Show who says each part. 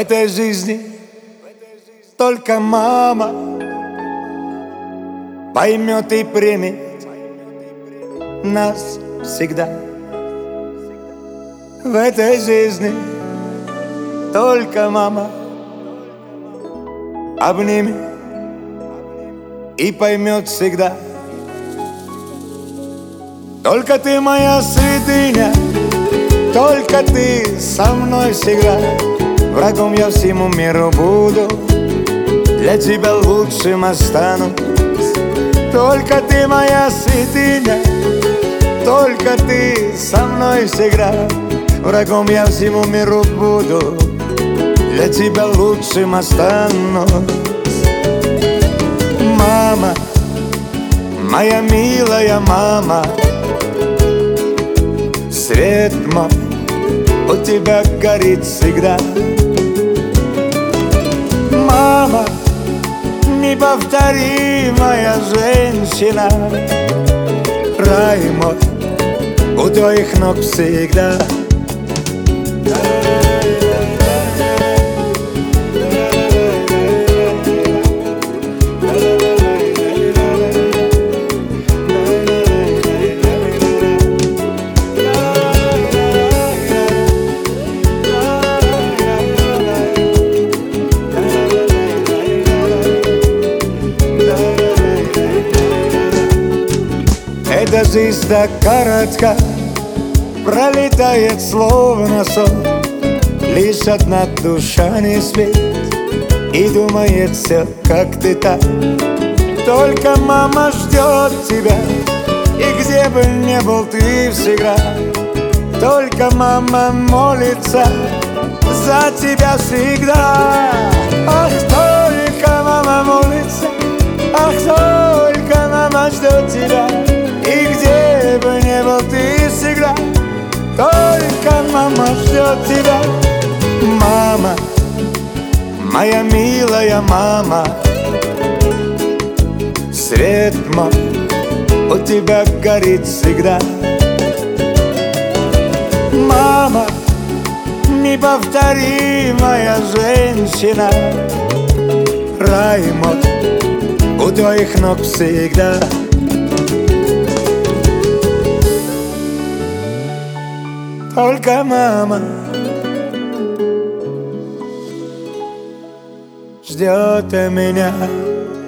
Speaker 1: этой жизни только мама поймет и примет нас всегда. В этой жизни только мама обнимет и поймет всегда. Только ты моя святыня, только ты со мной всегда. Врагом я всему миру буду, для тебя лучшим останусь. Только ты моя святыня, только ты со мной всегда. Врагом я всему миру буду, для тебя лучшим останусь. Мама, моя милая мама, свет мой у тебя горит всегда. Мама, неповторимая женщина, рай мой у твоих ног всегда. Эта жизнь так коротка, пролетает словно сон. Лишь одна душа не спит и думает все, как ты так. Только мама ждет тебя, и где бы ни был ты всегда. Только мама молится за тебя всегда. Ах, только мама молится, ах, только мама ждет тебя. И где бы ни был ты всегда, только мама ждет тебя. Мама, моя милая мама, свет мой у тебя горит всегда. Мама, неповторимая женщина, рай мой у твоих ног всегда. Только мама ждет меня.